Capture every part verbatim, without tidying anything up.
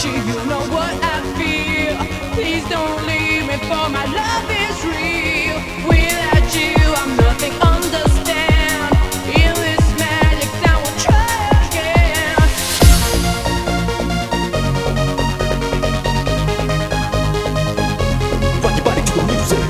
want you, you know what I feel. Please don't leave me, for my love is real. Without you, I'm nothing, understand. In this magic town, we'll try again. Rock your body to the music.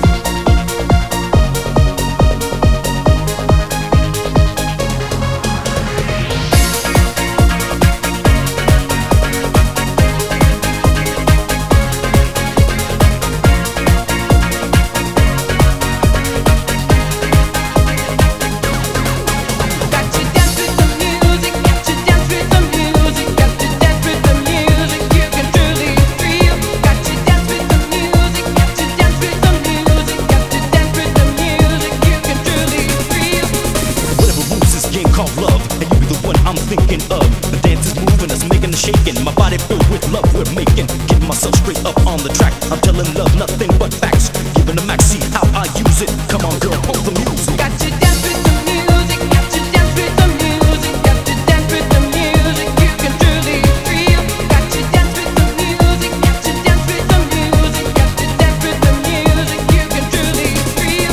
Called love, and you be the one I'm thinking of. The dance is moving us, making us shaking. My body filled with love we're making. Getting myself straight up on the track. I'm telling love nothing but facts. Giving the max, see how I use it. Come on, girl, hold the music. Got to dance with the music. Got to dance with the music. Got to dance with the music. You can truly feel. Got to dance with the music. Got to dance with the music. Got to dance with the music. You can truly feel.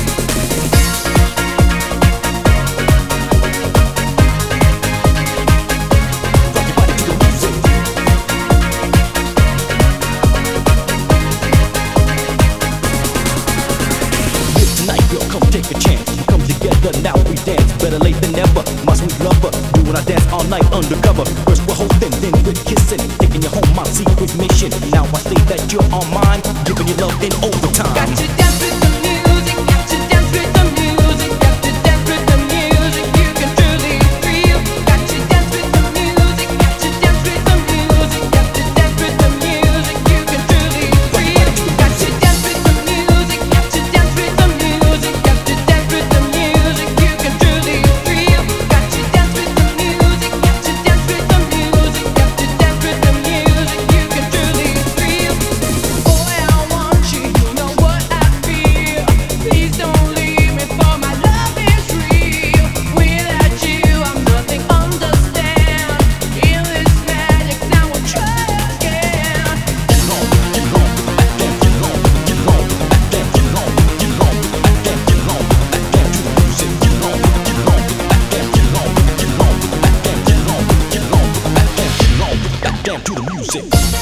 Take a chance, we come together, now we dance. Better late than never, my sweet lover. You and I dance all night undercover. First we're holding, then we're kissing. Taking you home, my secret mission. And now I say that you're on mine. Giving you love in overtime. Got to dance with the music. Got to dance with the music. Got to dance with the music. You can truly feel. Got to dance with the music. Got to dance with the music. Got to dance with the music. You can truly feel. Got to dance with the music. Got to dance with the music. Got to dance with the music. You can truly feel. Got to dance with the music. Got to dance with the music. Got to dance with the music. You can truly feel. Boy, I want you. You know what I feel. Please don't leave me, for my love is real. Without you, I'm nothing, understand. In this magic town, we'll try again. Get home, get home, back there, get home, get home, back there, get home, get home, back there, get home, back there to the music. Get home, get home, back there, get home, get home, back there, get home, get home, back there, get home, back there to the music.